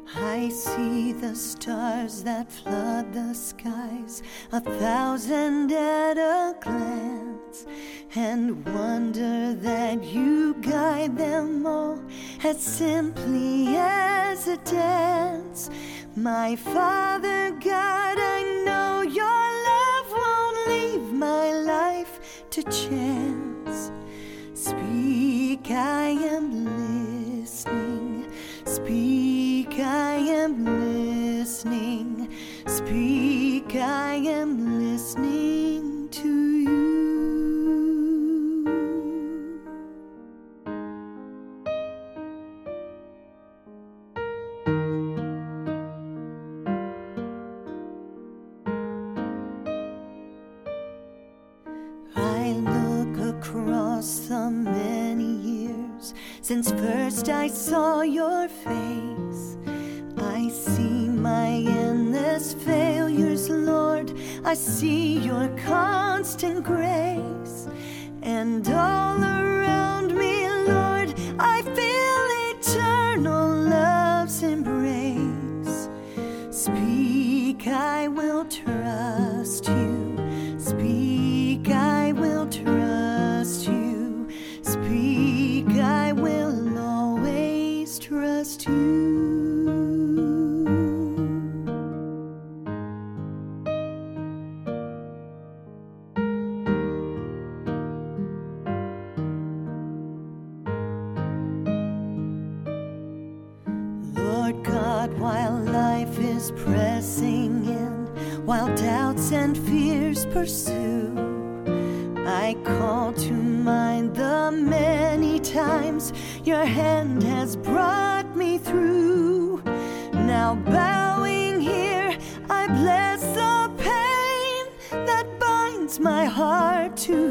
I see the stars that flood the skies, 1,000 at a glance, and wonder that you guide them all as simply as a dance. My Father God, I know your love won't leave my life to chance. Speak, I am listening. Speak, I am listening. Speak, I am listening to you. I look across the many years since first I saw your face. I see my endless failures, Lord. I see your constant grace. And all around me, Lord, I feel eternal love's embrace. Speak, I will trust you. Speak, I will trust you. Speak, I will always trust you. Lord God, while life is pressing in, while doubts and fears pursue, I call to mind the many times your hand has brought me through. Now bowing here, I bless the pain that binds my heart to